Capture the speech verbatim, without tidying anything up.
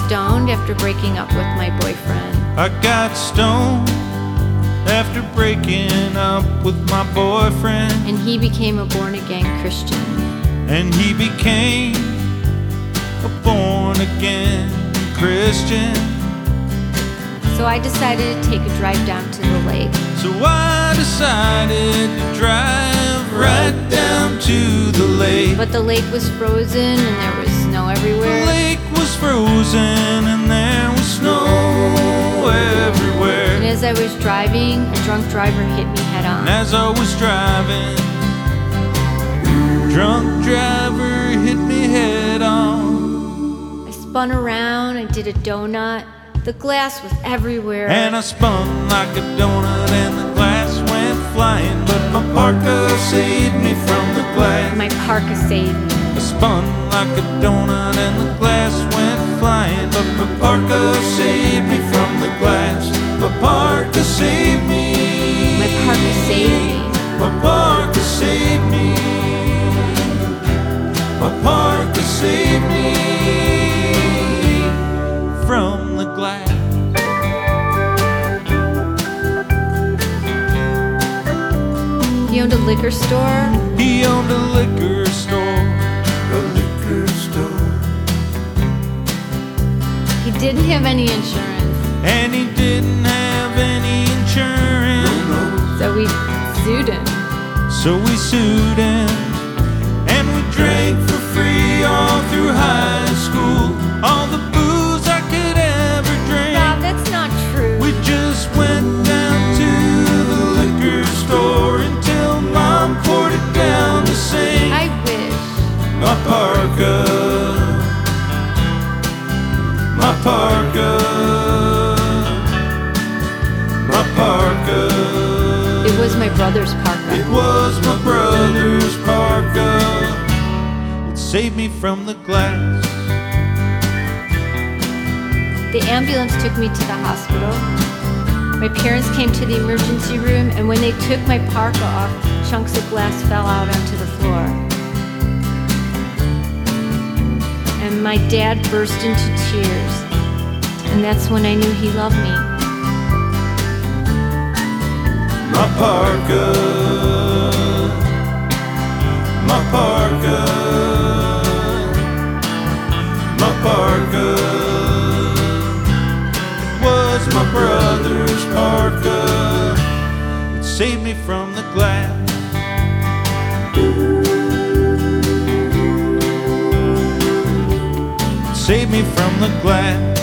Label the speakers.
Speaker 1: stoned after breaking up with my boyfriend.
Speaker 2: I got stoned after breaking up with my boyfriend.
Speaker 1: And he became a born-again Christian.
Speaker 2: And he became a born-again Christian.
Speaker 1: So I decided to take a drive down to the lake.
Speaker 2: So I decided to drive right down to the lake.
Speaker 1: But the lake was frozen and there was snow everywhere.
Speaker 2: The lake was frozen and there was snow everywhere.
Speaker 1: And as I was driving, a drunk driver hit me head on.
Speaker 2: And as I was driving, drunk driver hit me head on.
Speaker 1: I spun around, I did a donut. The glass was everywhere.
Speaker 2: And I spun like a donut and the glass went flying. But my parka saved me from the glass.
Speaker 1: My parka saved me.
Speaker 2: I spun like a donut and the glass went flying. But my parka saved me from the glass. My parka saved me.
Speaker 1: My parka saved me.
Speaker 2: My parka saved me. My parka saved me from the glass.
Speaker 1: He owned a liquor store.
Speaker 2: He owned a liquor store. A liquor store.
Speaker 1: He didn't have any insurance.
Speaker 2: And he didn't have any insurance.
Speaker 1: So we sued him.
Speaker 2: So we sued him. And we drank for free all through high school. All the booze I could ever drink.
Speaker 1: Rob, that's not true.
Speaker 2: We just went down to the liquor store until Mom poured it down the sink.
Speaker 1: I wish.
Speaker 2: My parka, my parka, my parka.
Speaker 1: It was my brother's parka.
Speaker 2: It was my brother's parka. It saved me from the glass.
Speaker 1: The ambulance took me to the hospital. My parents came to the emergency room, and when they took my parka off, chunks of glass fell out onto the floor. And my dad burst into tears. And that's when I knew he loved me.
Speaker 2: My parka, my parka, my parka. It was my brother's parka. It saved me from the glass. It saved me from the glass.